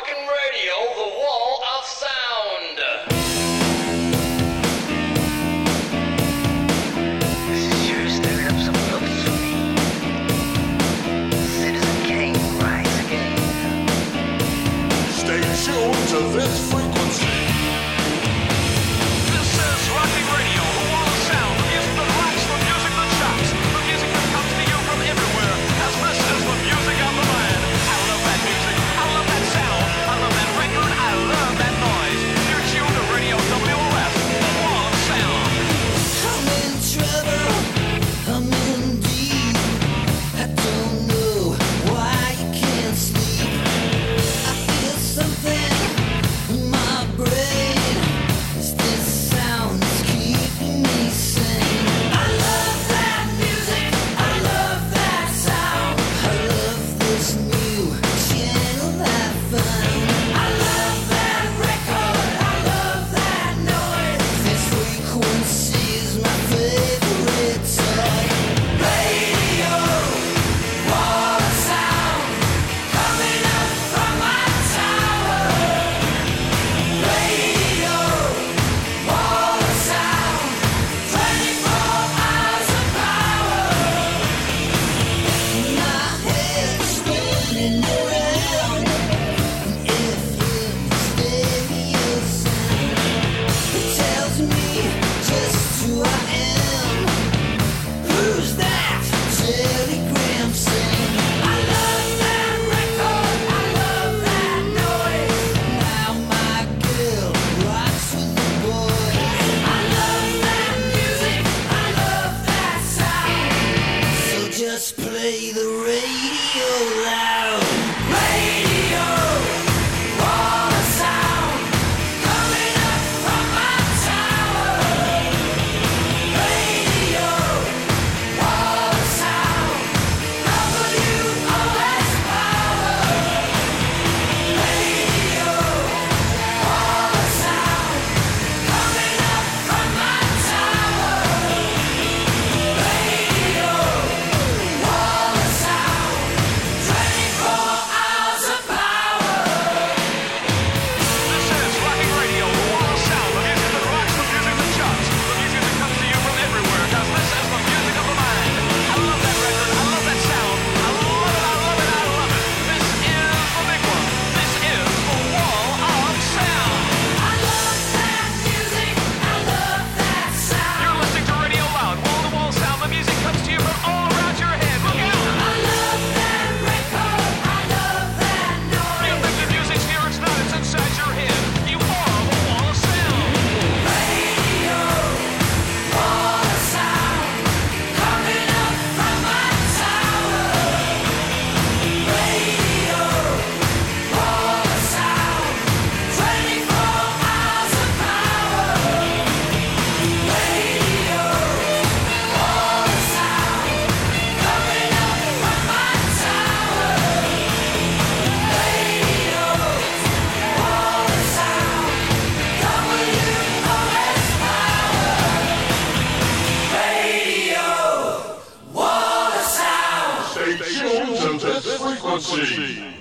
rockin' radio, the wall of sound. Sure stirred up some hopes for me. Citizen Kane, rise again. Stay tuned to this frequency. This is Rocking Radio, the wall of sound, the music that rocks, the music that shocks, the music that comes to you from everywhere, as this is the music of the mind. I love that music, I love that sound, I love that record, I love that noise. You're tuned to Radio WOS, the wall of sound. I'm in trouble, I'm in deep. I don't know why you can't sleep. I feel something in my brain. It's this sound that's keeping me sane. I love that music, I love that sound. I love this new channel I found. I love that record, I love that noise. This frequency is my favorite toy. Radio, wall of sound, coming up from my tower. Radio, wall of sound, 24 hours of power. My head's spinning around, FM stereo sound. It tells me just who I am. Who's that telegram saying? I love that record, I love that noise. Now my girl rocks with the boys. I love that music, I love that sound. So just play the radio loud. Radio, wall of sound, coming up from my tower. Radio, wall of sound, WOS power. Radio, wall of sound, coming up from my tower. Radio, wall of sound, 24 hours of power. This is Rocking Radio, the wall of sound, the music that rocks, the music that shocks, the music that comes to you from everywhere, cause this is the music of the mind. I love that record, I love that sound, I love it, I love it, I love it. This is the big one, this is the wall of sound. I love that music, I love that sound. You're listening to Radio Loud, wall-to-wall sound, the music comes to you from all around your head. Look out! I love that record, I love that You noise. think the music's here, it's not, it's inside your head. You are the wall of sound. Radio, wall of sound, coming up from my tower. Radio, wall of sound, 24 hours of power. Radio, wall of sound, coming up from my tower. Radio, wall of sound, WOS power. Radio, wall of sound. Stay tuned to this frequency.